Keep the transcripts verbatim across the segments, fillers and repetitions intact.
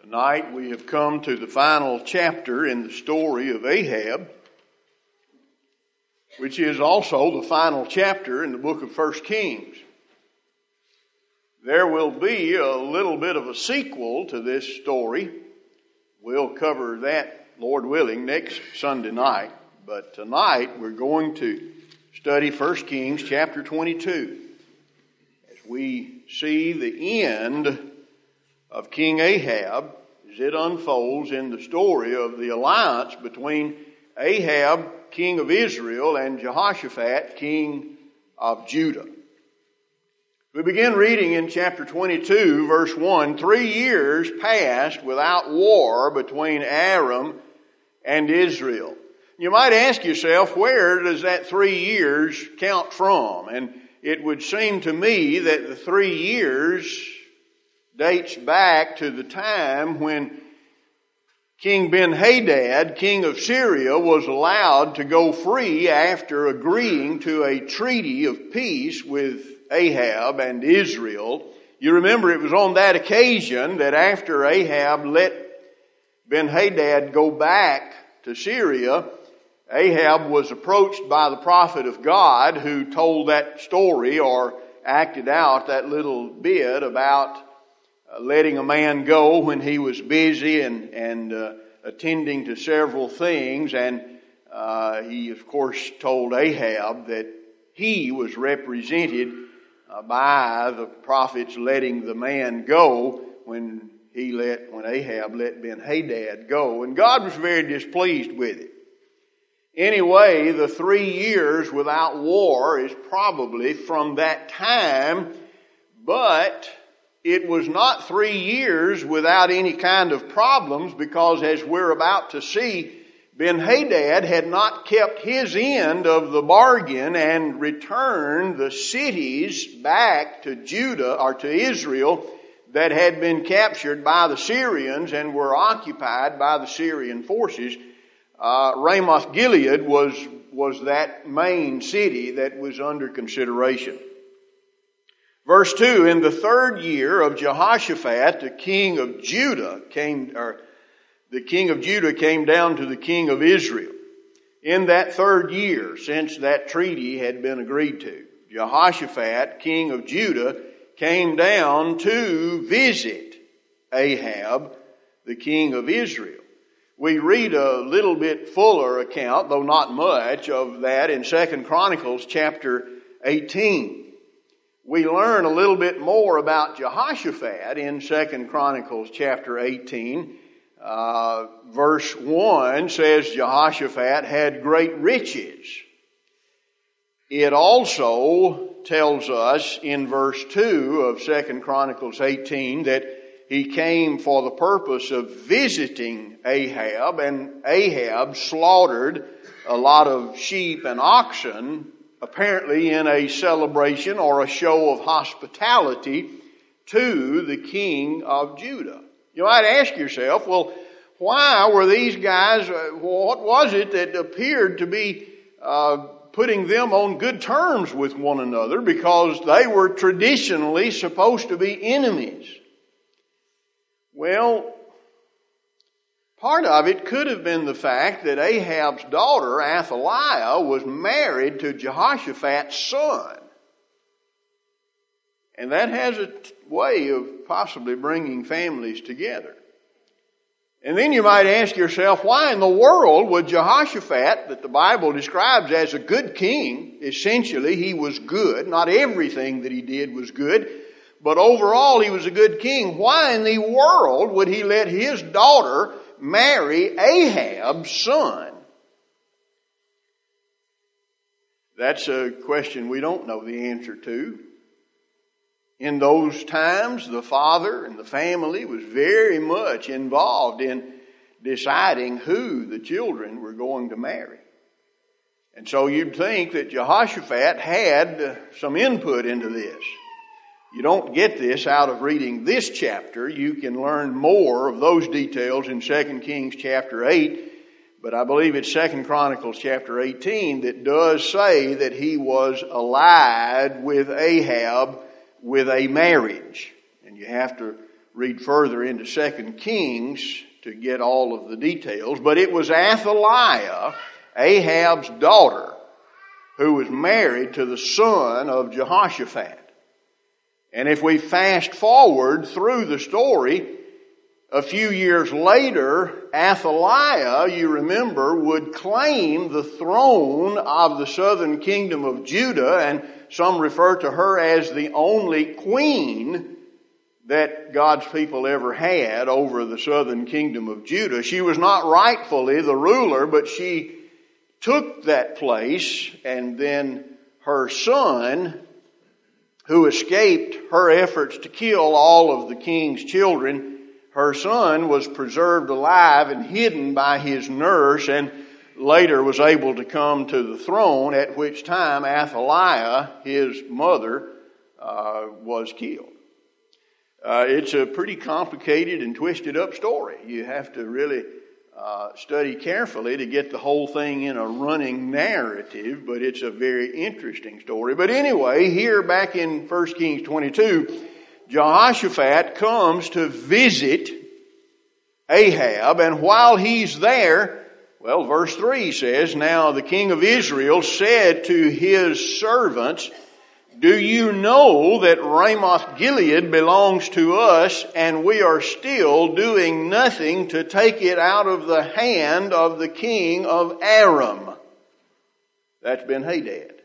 Tonight we have come to the final chapter in the story of Ahab, which is also the final chapter in the book of First Kings. There will be a little bit of a sequel to this story. We'll cover that, Lord willing, next Sunday night. But tonight we're going to study First Kings chapter twenty-two as we see the end of King Ahab as it unfolds in the story of the alliance between Ahab, king of Israel, and Jehoshaphat, king of Judah. We begin reading in chapter twenty-two, verse one. Three years passed without war between Aram and Israel. You might ask yourself, where does that three years count from? And it would seem to me that the three years dates back to the time when King Ben-Hadad, king of Syria, was allowed to go free after agreeing to a treaty of peace with Ahab and Israel. You remember it was on that occasion that after Ahab let Ben-Hadad go back to Syria, Ahab was approached by the prophet of God who told that story or acted out that little bit about Uh, letting a man go when he was busy and, and uh, attending to several things. And uh, he, of course, told Ahab that he was represented uh, by the prophets letting the man go when he let, when Ahab let Ben-Hadad go. And God was very displeased with it. Anyway, the three years without war is probably from that time, but it was not three years without any kind of problems, because as we're about to see, Ben-Hadad had not kept his end of the bargain and returned the cities back to Judah or to Israel that had been captured by the Syrians and were occupied by the Syrian forces. Uh, Ramoth Gilead was, was that main city that was under consideration. Verse two, in the third year of Jehoshaphat, the king of Judah came, or the king of Judah came down to the king of Israel. In that third year, since that treaty had been agreed to, Jehoshaphat, king of Judah, came down to visit Ahab, the king of Israel. We read a little bit fuller account, though not much, of that in Second Chronicles chapter eighteen. We learn a little bit more about Jehoshaphat in Second Chronicles chapter eighteen. Uh, verse one says Jehoshaphat had great riches. It also tells us in verse two of Second Chronicles eighteen that he came for the purpose of visiting Ahab, and Ahab slaughtered a lot of sheep and oxen, apparently in a celebration or a show of hospitality to the king of Judah. You might ask yourself, well, why were these guys, uh, what was it that appeared to be uh, putting them on good terms with one another? Because they were traditionally supposed to be enemies. Well, part of it could have been the fact that Ahab's daughter, Athaliah, was married to Jehoshaphat's son. And that has a t- way of possibly bringing families together. And then you might ask yourself, why in the world would Jehoshaphat, that the Bible describes as a good king, essentially he was good, not everything that he did was good, but overall he was a good king, why in the world would he let his daughter marry Ahab's son? That's a question we don't know the answer to. In those times, the father and the family was very much involved in deciding who the children were going to marry. And so you'd think that Jehoshaphat had some input into this. You don't get this out of reading this chapter. You can learn more of those details in Second Kings chapter eight. But I believe it's Second Chronicles chapter eighteen that does say that he was allied with Ahab with a marriage. And you have to read further into Second Kings to get all of the details. But it was Athaliah, Ahab's daughter, who was married to the son of Jehoshaphat. And if we fast forward through the story, a few years later, Athaliah, you remember, would claim the throne of the southern kingdom of Judah, and some refer to her as the only queen that God's people ever had over the southern kingdom of Judah. She was not rightfully the ruler, but she took that place, and then her son, who escaped her efforts to kill all of the king's children, her son was preserved alive and hidden by his nurse, and later was able to come to the throne, at which time Athaliah, his mother, uh, was killed. Uh, it's a pretty complicated and twisted up story. You have to really uh, study carefully to get the whole thing in a running narrative, but it's a very interesting story. But anyway, here back in First Kings twenty-two, Jehoshaphat comes to visit Ahab, and while he's there, well, verse three says, "Now the king of Israel said to his servants, 'Do you know that Ramoth Gilead belongs to us, and we are still doing nothing to take it out of the hand of the king of Aram?'" That's Ben-Hadad.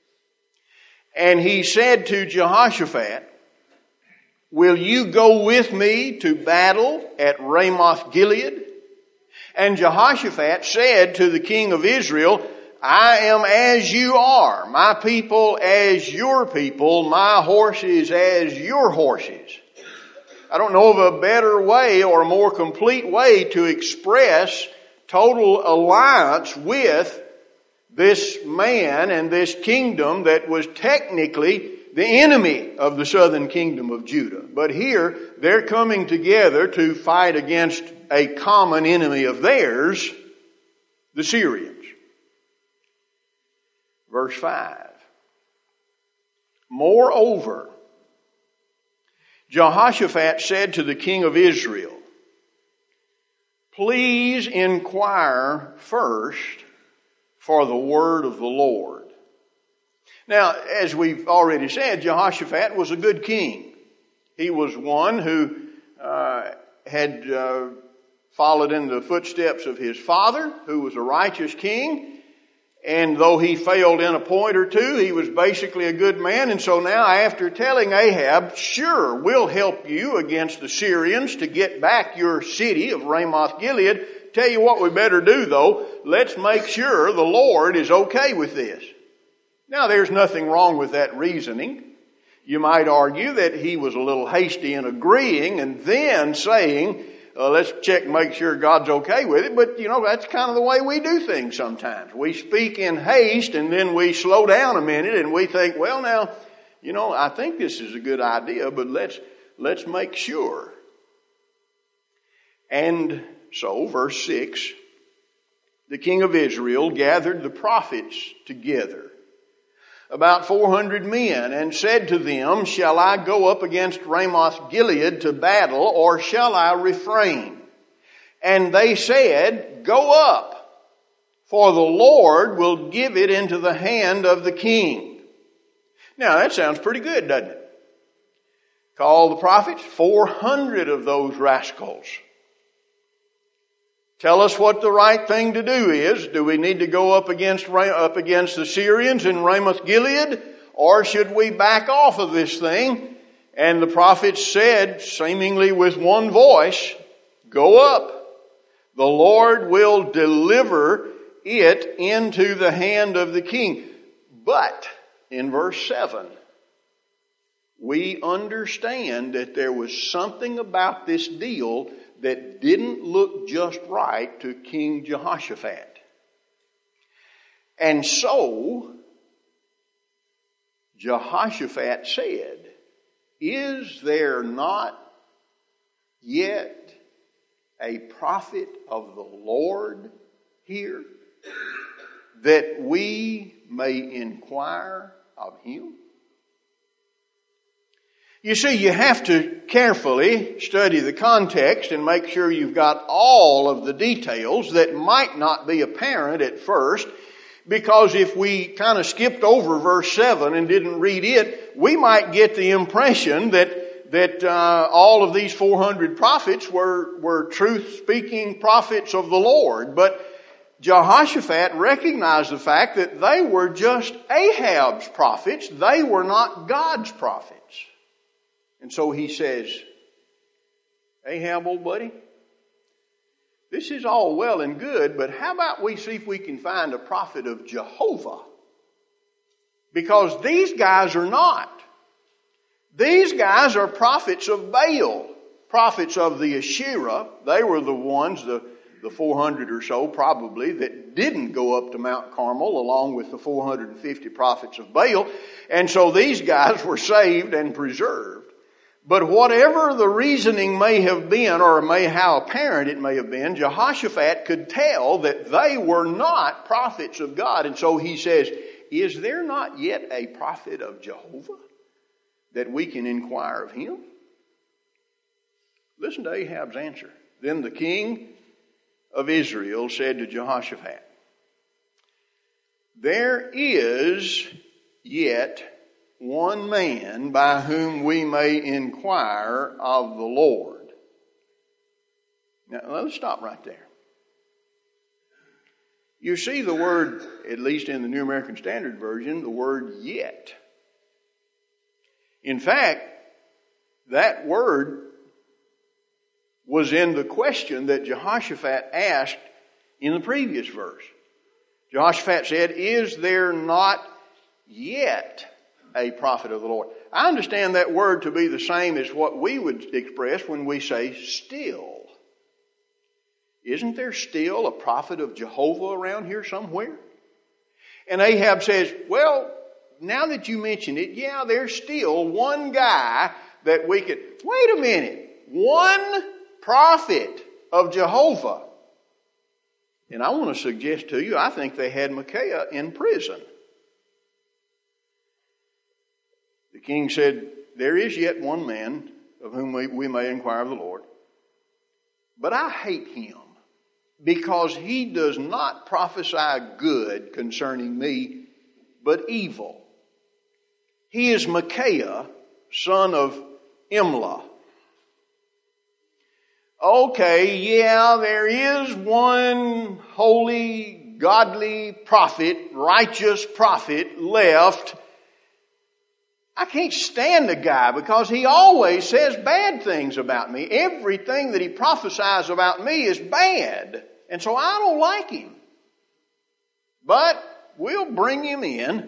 "And he said to Jehoshaphat, 'Will you go with me to battle at Ramoth Gilead?' And Jehoshaphat said to the king of Israel, 'I am as you are, my people as your people, my horses as your horses.'" I don't know of a better way or a more complete way to express total alliance with this man and this kingdom that was technically the enemy of the southern kingdom of Judah. But here, they're coming together to fight against a common enemy of theirs, the Syrians. Verse five. "Moreover, Jehoshaphat said to the king of Israel, 'Please inquire first for the word of the Lord.'" Now, as we've already said, Jehoshaphat was a good king. He was one who uh, had uh, followed in the footsteps of his father, who was a righteous king. And though he failed in a point or two, he was basically a good man. And so now, after telling Ahab, "Sure, we'll help you against the Syrians to get back your city of Ramoth Gilead. Tell you what we better do, though. Let's make sure the Lord is okay with this." Now, there's nothing wrong with that reasoning. You might argue that he was a little hasty in agreeing and then saying, uh, let's check and make sure God's okay with it. But, you know, that's kind of the way we do things sometimes. We speak in haste and then we slow down a minute and we think, well, now, you know, I think this is a good idea, but let's, let's make sure. And so, verse six, "The king of Israel gathered the prophets together, about four hundred men, and said to them, 'Shall I go up against Ramoth Gilead to battle, or shall I refrain?' And they said, 'Go up, for the Lord will give it into the hand of the king.'" Now that sounds pretty good, doesn't it? Call the prophets, four hundred of those rascals. Tell us what the right thing to do is. Do we need to go up against up against the Syrians in Ramoth Gilead, or should we back off of this thing? And the prophets said, seemingly with one voice, "Go up. The Lord will deliver it into the hand of the king." But in verse seven, we understand that there was something about this deal that didn't look just right to King Jehoshaphat. And so, Jehoshaphat said, "Is there not yet a prophet of the Lord here, that we may inquire of him?" You see, you have to carefully study the context and make sure you've got all of the details that might not be apparent at first, because if we kind of skipped over verse seven and didn't read it, we might get the impression that that uh, all of these four hundred prophets were, were truth-speaking prophets of the Lord. But Jehoshaphat recognized the fact that they were just Ahab's prophets. They were not God's prophets. And so he says, Ahab, old buddy, this is all well and good, but how about we see if we can find a prophet of Jehovah? Because these guys are not. These guys are prophets of Baal, prophets of the Asherah. They were the ones, the, the four hundred or so probably, that didn't go up to Mount Carmel along with the four hundred fifty prophets of Baal. And so these guys were saved and preserved. But whatever the reasoning may have been, or may how apparent it may have been, Jehoshaphat could tell that they were not prophets of God. And so he says, is there not yet a prophet of Jehovah that we can inquire of him? Listen to Ahab's answer. Then the king of Israel said to Jehoshaphat, there is yet one man by whom we may inquire of the Lord. Now, let's stop right there. You see the word, at least in the New American Standard Version, the word yet. In fact, that word was in the question that Jehoshaphat asked in the previous verse. Jehoshaphat said, is there not yet a prophet of the Lord? I understand that word to be the same as what we would express when we say still. Isn't there still a prophet of Jehovah around here somewhere? And Ahab says, well, now that you mention it, yeah, there's still one guy that we could... Wait a minute. One prophet of Jehovah. And I want to suggest to you, I think they had Micaiah in prison. The king said, there is yet one man of whom we, we may inquire of the Lord. But I hate him because he does not prophesy good concerning me, but evil. He is Micaiah, son of Imlah. Okay, yeah, there is one holy, godly prophet, righteous prophet left. I can't stand the guy because he always says bad things about me. Everything that he prophesies about me is bad. And so I don't like him. But we'll bring him in.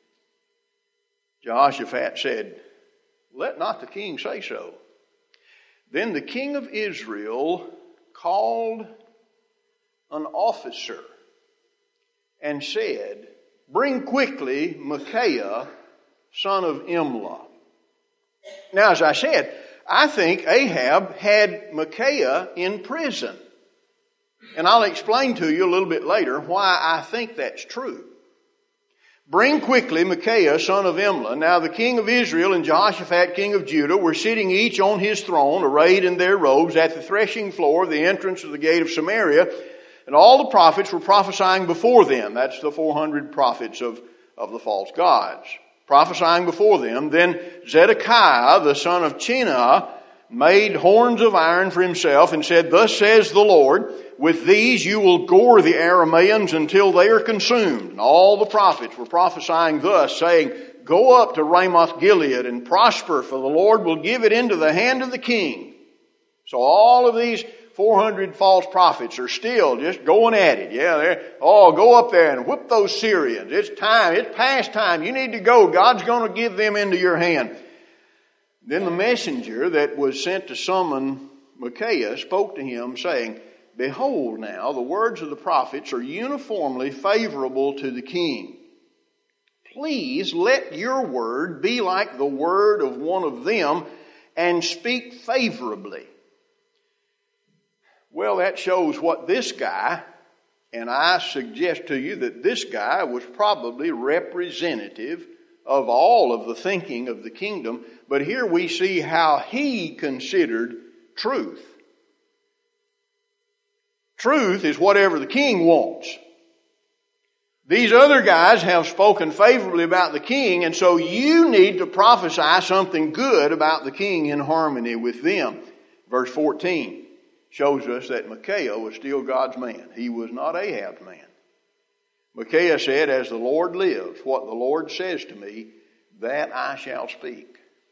Jehoshaphat said, let not the king say so. Then the king of Israel called an officer and said, bring quickly Micaiah, son of Imlah. Now, as I said, I think Ahab had Micaiah in prison. And I'll explain to you a little bit later why I think that's true. Bring quickly Micaiah, son of Imlah. Now the king of Israel and Jehoshaphat, king of Judah, were sitting each on his throne, arrayed in their robes, at the threshing floor of the entrance of the gate of Samaria. And all the prophets were prophesying before them. That's the four hundred prophets of, of the false gods. Prophesying before them. Then Zedekiah, the son of Chenaanah, made horns of iron for himself and said, thus says the Lord, with these you will gore the Arameans until they are consumed. And all the prophets were prophesying thus, saying, go up to Ramoth Gilead and prosper, for the Lord will give it into the hand of the king. So all of these four hundred false prophets are still just going at it. Yeah, they're, oh, go up there and whip those Syrians. It's time. It's past time. You need to go. God's going to give them into your hand. Then the messenger that was sent to summon Micaiah spoke to him, saying, behold now, the words of the prophets are uniformly favorable to the king. Please let your word be like the word of one of them and speak favorably. Well, that shows what this guy, and I suggest to you that this guy was probably representative of all of the thinking of the kingdom, but here we see how he considered truth. Truth is whatever the king wants. These other guys have spoken favorably about the king, and so you need to prophesy something good about the king in harmony with them. Verse fourteen shows us that Micaiah was still God's man. He was not Ahab's man. Micaiah said, "As the Lord lives, what the Lord says to me, that I shall speak."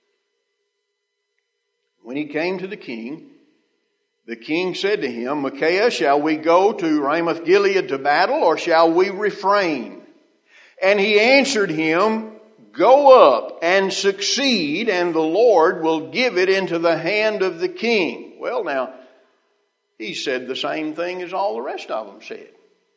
When he came to the king, the king said to him, "Micaiah, shall we go to Ramoth Gilead to battle, or shall we refrain?" And he answered him, "Go up and succeed, and the Lord will give it into the hand of the king." Well, now, he said the same thing as all the rest of them said.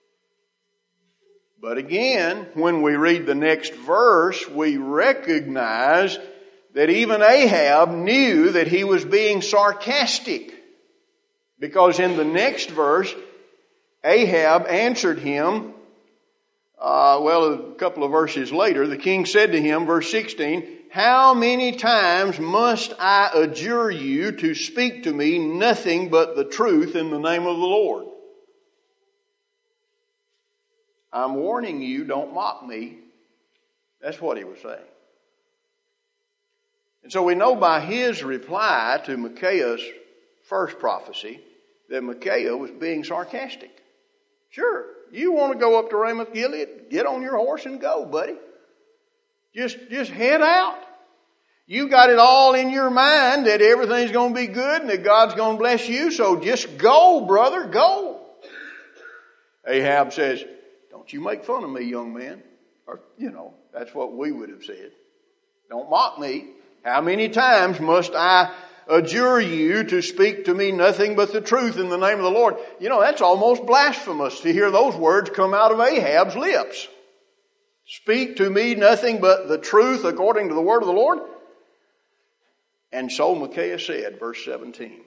But again, when we read the next verse, we recognize that even Ahab knew that he was being sarcastic. Because in the next verse, Ahab answered him, uh, well, a couple of verses later, the king said to him, verse sixteen, "How many times must I adjure you to speak to me nothing but the truth in the name of the Lord?" I'm warning you, don't mock me. That's what he was saying. And so we know by his reply to Micaiah's first prophecy that Micaiah was being sarcastic. Sure, you want to go up to Ramoth Gilead? Get on your horse and go, buddy. Just, just head out. You got it all in your mind that everything's going to be good and that God's going to bless you, so just go, brother, go. Ahab says, "Don't you make fun of me, young man." Or, you know, that's what we would have said. "Don't mock me. How many times must I adjure you to speak to me nothing but the truth in the name of the Lord?" You know, that's almost blasphemous to hear those words come out of Ahab's lips. Speak to me nothing but the truth according to the word of the Lord. And so Micaiah said, verse seventeen,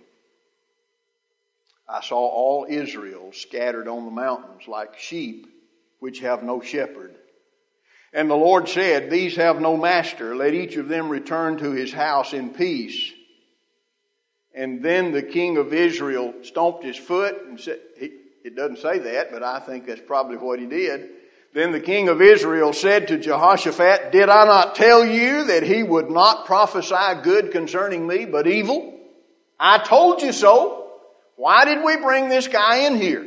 "I saw all Israel scattered on the mountains like sheep which have no shepherd. And the Lord said, These have no master. Let each of them return to his house in peace." And then the king of Israel stomped his foot and said, he, it doesn't say that, but I think that's probably what he did. Then the king of Israel said to Jehoshaphat, "Did I not tell you that he would not prophesy good concerning me, but evil? I told you so. Why did we bring this guy in here?"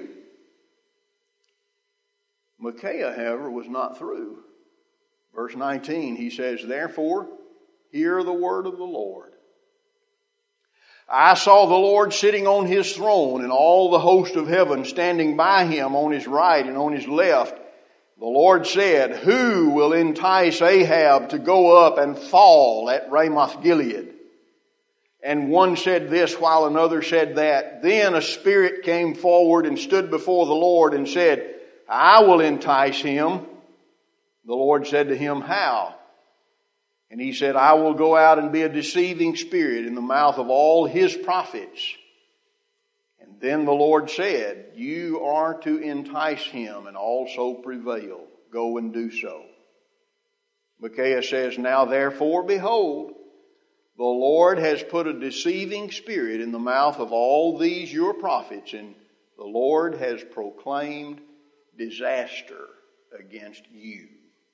Micaiah, however, was not through. Verse nineteen, he says, "Therefore, hear the word of the Lord. I saw the Lord sitting on his throne, and all the host of heaven standing by him on his right and on his left. The Lord said, Who will entice Ahab to go up and fall at Ramoth Gilead? And one said this while another said that. Then a spirit came forward and stood before the Lord and said, I will entice him. The Lord said to him, How? And he said, I will go out and be a deceiving spirit in the mouth of all his prophets. And then the Lord said, You are to entice him and also prevail. Go and do so. Micaiah says, Now therefore, behold, the Lord has put a deceiving spirit in the mouth of all these your prophets, and the Lord has proclaimed disaster against you.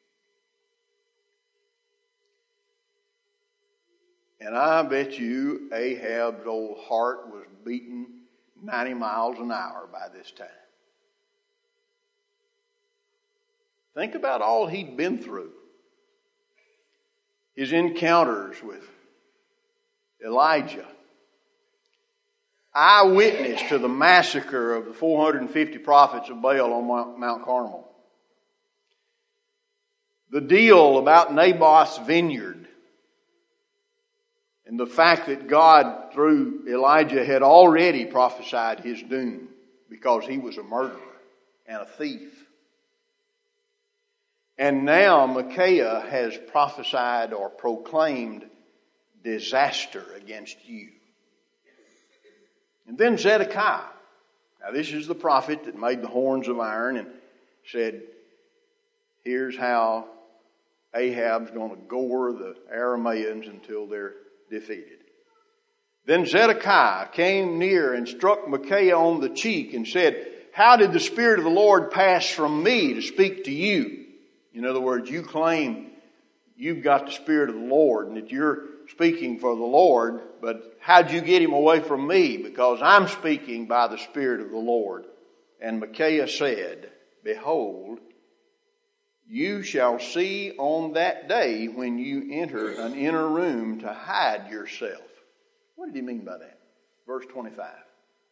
And I bet you Ahab's old heart was beating ninety miles an hour by this time. Think about all he'd been through. His encounters with Elijah. Eyewitness to the massacre of the four hundred fifty prophets of Baal on Mount Carmel. The deal about Naboth's vineyard. And the fact that God, through Elijah, had already prophesied his doom because he was a murderer and a thief. And now Micaiah has prophesied or proclaimed disaster against you. And then Zedekiah. Now this is the prophet that made the horns of iron and said, here's how Ahab's going to gore the Arameans until they're defeated. Then Zedekiah came near and struck Micaiah on the cheek and said, "How did the Spirit of the Lord pass from me to speak to you?" In other words, you claim you've got the Spirit of the Lord and that you're speaking for the Lord, but how'd you get him away from me? Because I'm speaking by the Spirit of the Lord. And Micaiah said, "Behold, you shall see on that day when you enter an inner room to hide yourself." What did he mean by that? Verse twenty-five.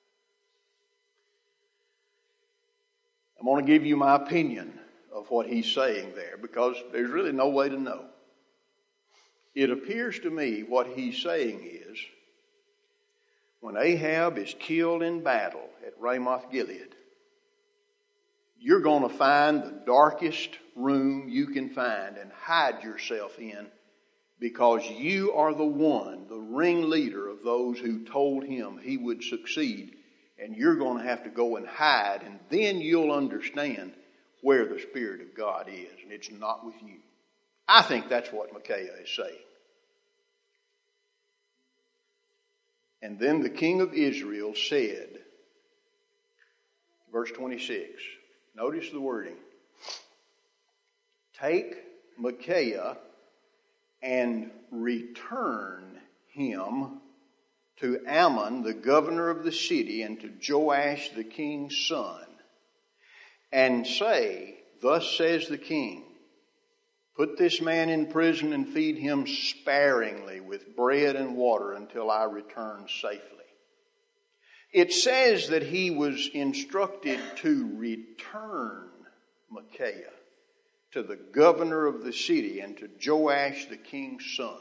I'm going to give you my opinion of what he's saying there because there's really no way to know. It appears to me what he's saying is, when Ahab is killed in battle at Ramoth Gilead, you're going to find the darkest room you can find and hide yourself in, because you are the one, the ringleader of those who told him he would succeed. And you're going to have to go and hide, and then you'll understand where the Spirit of God is, and it's not with you. I think that's what Micaiah is saying. And then the king of Israel said, verse twenty-six, notice the wording, "Take Micaiah and return him to Ammon, the governor of the city, and to Joash, the king's son, and say, Thus says the king, put this man in prison and feed him sparingly with bread and water until I return safely." It says that he was instructed to return Micaiah to the governor of the city and to Joash, the king's son.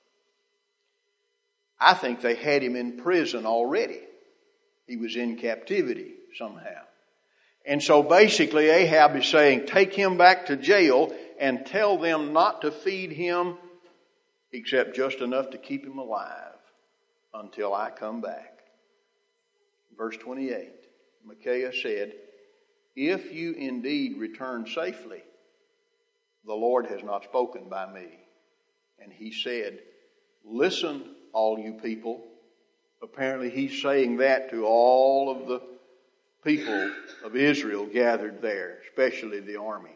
I think they had him in prison already. He was in captivity somehow. And so basically Ahab is saying, take him back to jail and tell them not to feed him except just enough to keep him alive until I come back. Verse twenty-eight, Micaiah said, "If you indeed return safely, the Lord has not spoken by me." And he said, "Listen, all you people." Apparently he's saying that to all of the people of Israel gathered there, especially the army.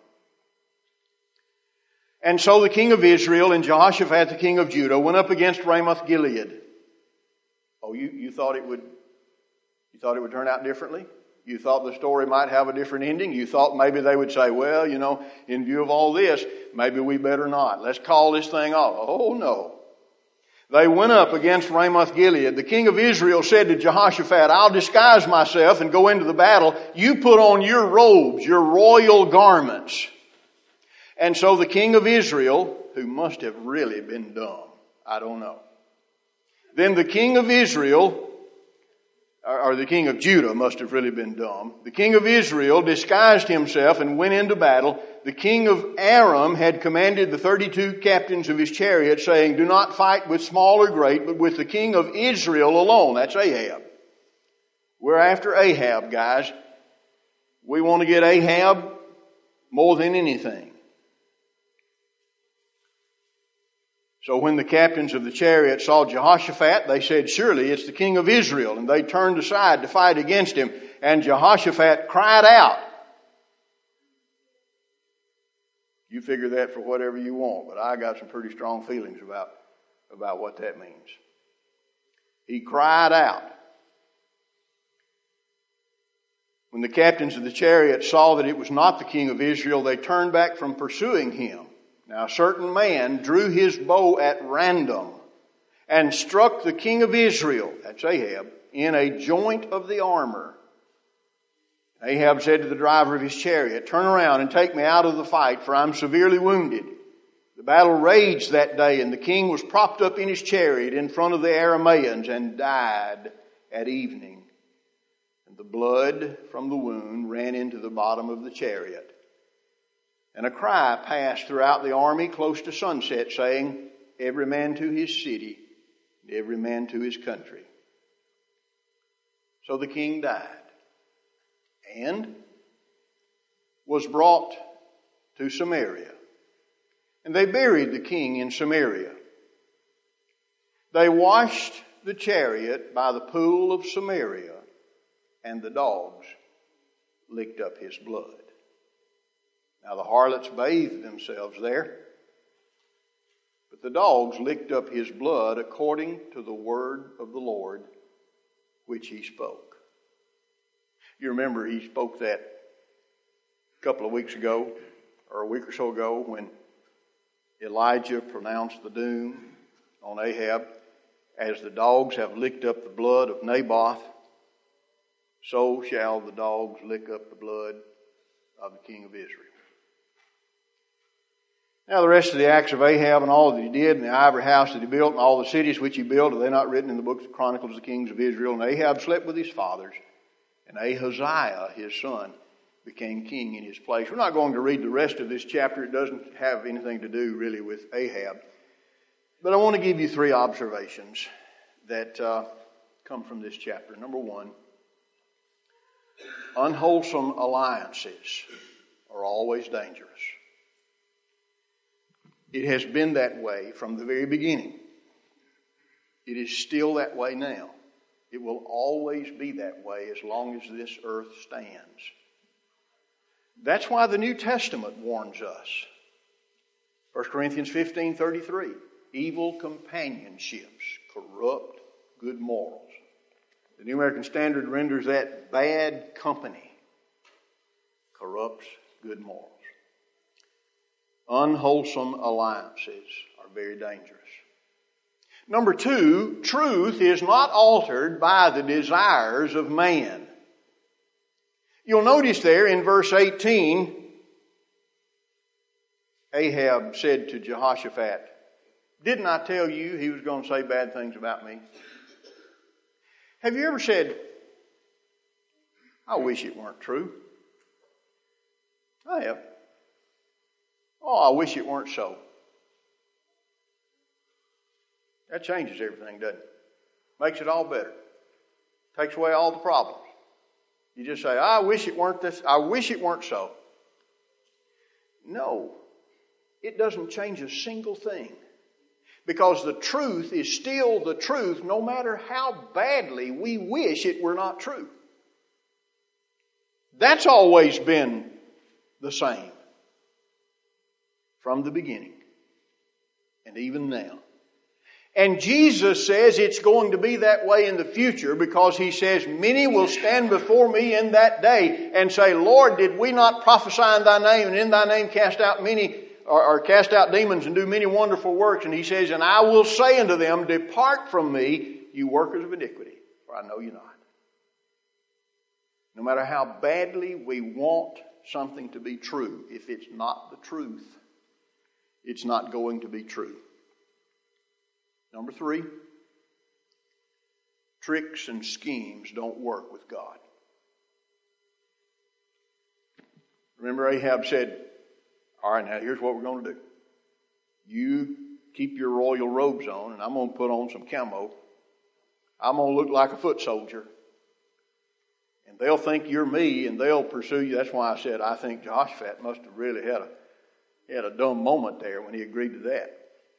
And so the king of Israel and Jehoshaphat, the king of Judah, went up against Ramoth Gilead. Oh, you, you thought it would, you thought it would turn out differently? You thought the story might have a different ending? You thought maybe they would say, well, you know, in view of all this, maybe we better not. Let's call this thing off. Oh, no. They went up against Ramoth Gilead. The king of Israel said to Jehoshaphat, "I'll disguise myself and go into the battle. You put on your robes, your royal garments." And so the king of Israel, who must have really been dumb, I don't know. Then the king of Israel, or the king of Judah must have really been dumb. The king of Israel disguised himself and went into battle. The king of Aram had commanded the thirty-two captains of his chariot, saying, "Do not fight with small or great, but with the king of Israel alone." That's Ahab. We're after Ahab, guys. We want to get Ahab more than anything. So when the captains of the chariot saw Jehoshaphat, they said, "Surely it's the king of Israel." And they turned aside to fight against him. And Jehoshaphat cried out. You figure that for whatever you want, but I got some pretty strong feelings about, about what that means. He cried out. When the captains of the chariot saw that it was not the king of Israel, they turned back from pursuing him. Now a certain man drew his bow at random and struck the king of Israel, that's Ahab, in a joint of the armor. Ahab said to the driver of his chariot, "Turn around and take me out of the fight, for I'm severely wounded." The battle raged that day, and the king was propped up in his chariot in front of the Arameans and died at evening. And the blood from the wound ran into the bottom of the chariot. And a cry passed throughout the army close to sunset, saying, "Every man to his city, every man to his country." So the king died and was brought to Samaria. And they buried the king in Samaria. They washed the chariot by the pool of Samaria, and the dogs licked up his blood. Now the harlots bathed themselves there, but the dogs licked up his blood according to the word of the Lord, which he spoke. You remember he spoke that a couple of weeks ago, or a week or so ago, when Elijah pronounced the doom on Ahab. As the dogs have licked up the blood of Naboth, so shall the dogs lick up the blood of the king of Israel. Now the rest of the acts of Ahab and all that he did, and the ivory house that he built, and all the cities which he built, are they not written in the books of Chronicles of the kings of Israel? And Ahab slept with his fathers, and Ahaziah, his son, became king in his place. We're not going to read the rest of this chapter. It doesn't have anything to do really with Ahab. But I want to give you three observations that uh, come from this chapter. Number one, unwholesome alliances are always dangerous. It has been that way from the very beginning. It is still that way now. It will always be that way as long as this earth stands. That's why the New Testament warns us. First Corinthians fifteen thirty-three. Evil companionships corrupt good morals. The New American Standard renders that bad company corrupts good morals. Unwholesome alliances are very dangerous. Number two, truth is not altered by the desires of man. You'll notice there in verse eighteen, Ahab said to Jehoshaphat, "Didn't I tell you he was going to say bad things about me?" Have you ever said, "I wish it weren't true"? I have. "Oh, I wish it weren't so." That changes everything, doesn't it? Makes it all better. Takes away all the problems. You just say, "I wish it weren't this. I wish it weren't so." No, it doesn't change a single thing. Because the truth is still the truth no matter how badly we wish it were not true. That's always been the same. From the beginning. And even now. And Jesus says it's going to be that way in the future because he says, "Many will stand before me in that day and say, 'Lord, did we not prophesy in thy name and in thy name cast out many Or, or cast out demons and do many wonderful works?' And he says, 'And I will say unto them, Depart from me, you workers of iniquity, for I know you not.'" No matter how badly we want something to be true, if it's not the truth, it's not going to be true. Number three, tricks and schemes don't work with God. Remember Ahab said, "All right, now here's what we're going to do. You keep your royal robes on, and I'm going to put on some camo. I'm going to look like a foot soldier. And they'll think you're me, and they'll pursue you." That's why I said I think Jehoshaphat must have really had a, had a dumb moment there when he agreed to that.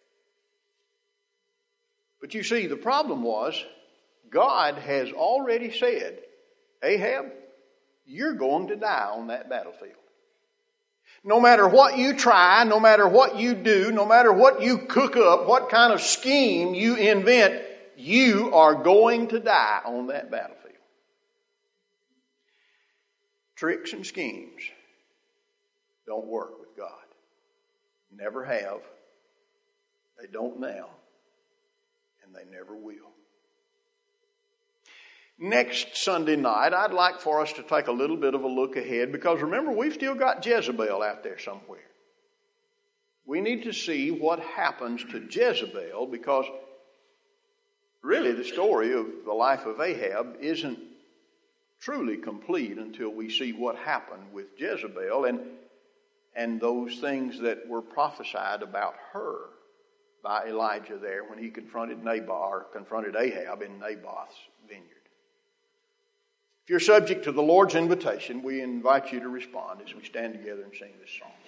But you see, the problem was, God has already said, "Ahab, you're going to die on that battlefield. No matter what you try, no matter what you do, no matter what you cook up, what kind of scheme you invent, you are going to die on that battlefield." Tricks and schemes don't work with God. Never have. They don't now. And they never will. Next Sunday night, I'd like for us to take a little bit of a look ahead, because remember, we've still got Jezebel out there somewhere. We need to see what happens to Jezebel, because really the story of the life of Ahab isn't truly complete until we see what happened with Jezebel and, and those things that were prophesied about her by Elijah there when he confronted Naboth, or confronted Ahab in Naboth's vineyard. If you're subject to the Lord's invitation, we invite you to respond as we stand together and sing this song.